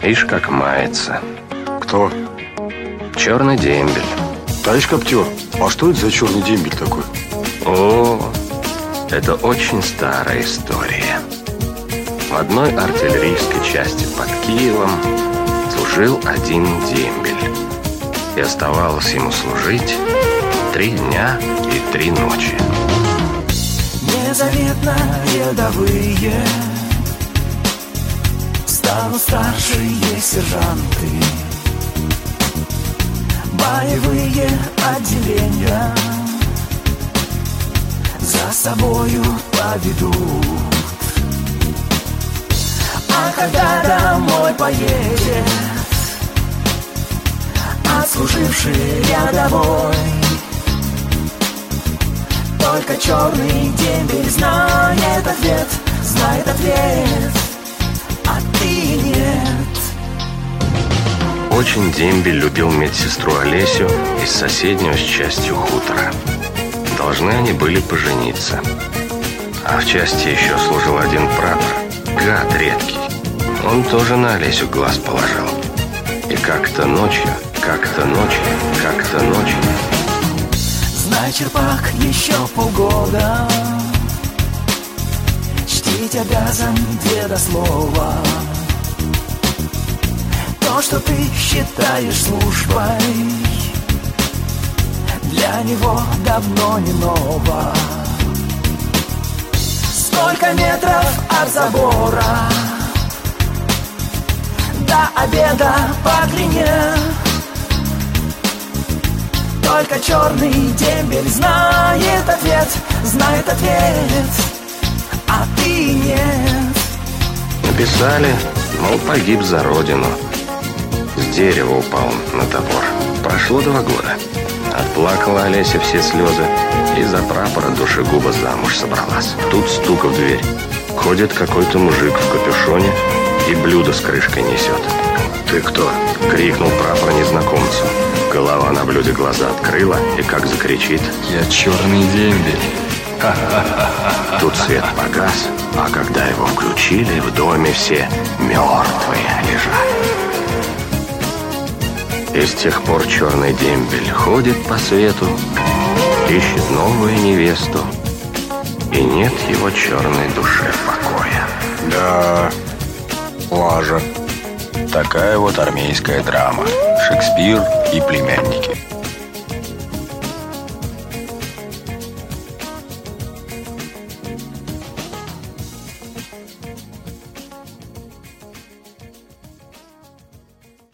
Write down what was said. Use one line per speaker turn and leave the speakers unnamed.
Ишь, как мается.
Кто?
Черный дембель.
Товарищ Коптер, а что это за черный дембель такой?
О, это очень старая история. В одной артиллерийской части под Киевом служил один дембель. И оставалось ему служить 3 дня и 3 ночи.
Незаметно рядовые станут старшие сержанты. Боевые отделения за собою поведут. А когда домой поедет отслуживший рядовой, только черный дембель знает ответ, а ты нет.
Очень дембель любил медсестру Олесю из соседнего с частью хутора. Должны они были пожениться. А в части еще служил один прапор, гад редкий. Он тоже на Олесю глаз положил. И как-то ночью.
Знай, черпак, еще полгода чтить обязан деда слова. То, что ты считаешь службой, для него давно не ново. Сколько метров от забора до обеда по длине, только черный дембель знает ответ, а ты нет.
Написали, мол, погиб за родину. С дерева упал на топор. Прошло 2 года. Отплакала Олеся все слезы и за прапора душегуба замуж собралась. Тут стук в дверь. Ходит какой-то мужик в капюшоне и блюдо с крышкой несет. «Ты кто?» — крикнул прапор незнакомцу. Голова на блюде глаза открыла и как закричит:
«Я черный дембель».
Тут свет погас, а когда его включили, в доме все мертвые лежали. И с тех пор черный дембель ходит по свету, ищет новую невесту, и нет его черной душе покоя.
Да, лажа. Такая вот армейская драма. Шекспир и племянники.